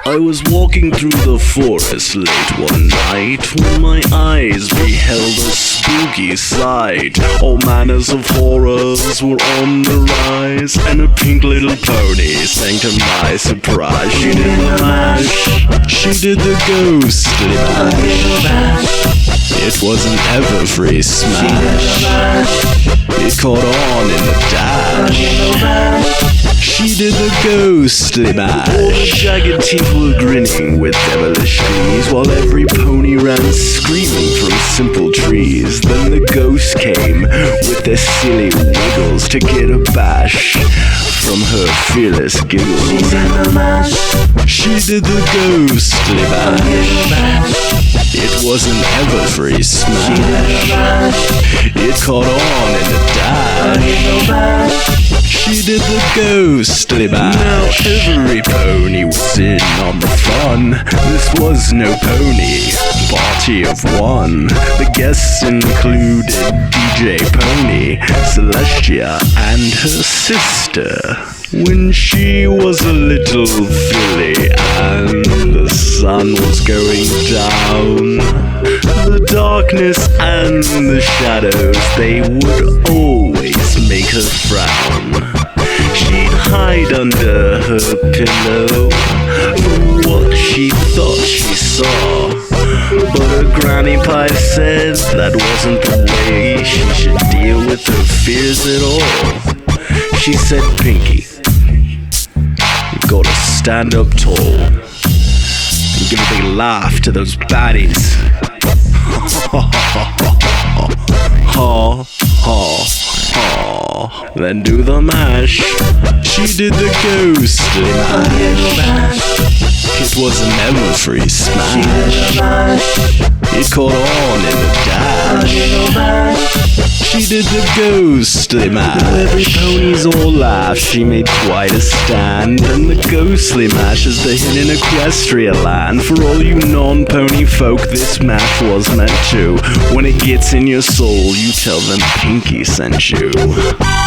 I was walking through the forest late one night when my eyes beheld a spooky sight. All manners of horrors were on the rise, and a pink little pony sang to my surprise. She did the mash, she did the ghostly mash. It was an ever-free smash. It caught on in the dash. She did the ghostly mash. All the jagged teeth were grinning with devilish glees, while every pony ran screaming from simple trees. Then the ghost came with their silly wiggles to get a bash from her fearless giggles. She did the mash. She did the ghostly mash. It was an ever-free smash. It caught on in the dash. She did the ghostly mash. Now every pony was in on the fun. This was no pony party of one. The guests included DJ Pony, Celestia, and her sister. When she was a little filly and the sun was going down, the darkness and the shadows, they would always make her frown. She'd hide under her pillow from what she thought she saw, but her granny pie said that wasn't the way she should deal with her fears at all. She said, Pinky, you gotta stand up tall and give a big laugh to those baddies. Ha ha ha. Then do the mash. She did the ghostly mash. It was an ever-free smash. It caught on in the dash. She did the ghostly mash. Every pony's all laugh. She made quite a stand. And the ghostly mash is the hidden equestria land. For all you non-pony folk, this mash was meant to. When it gets in your soul, you tell them Pinky sent you.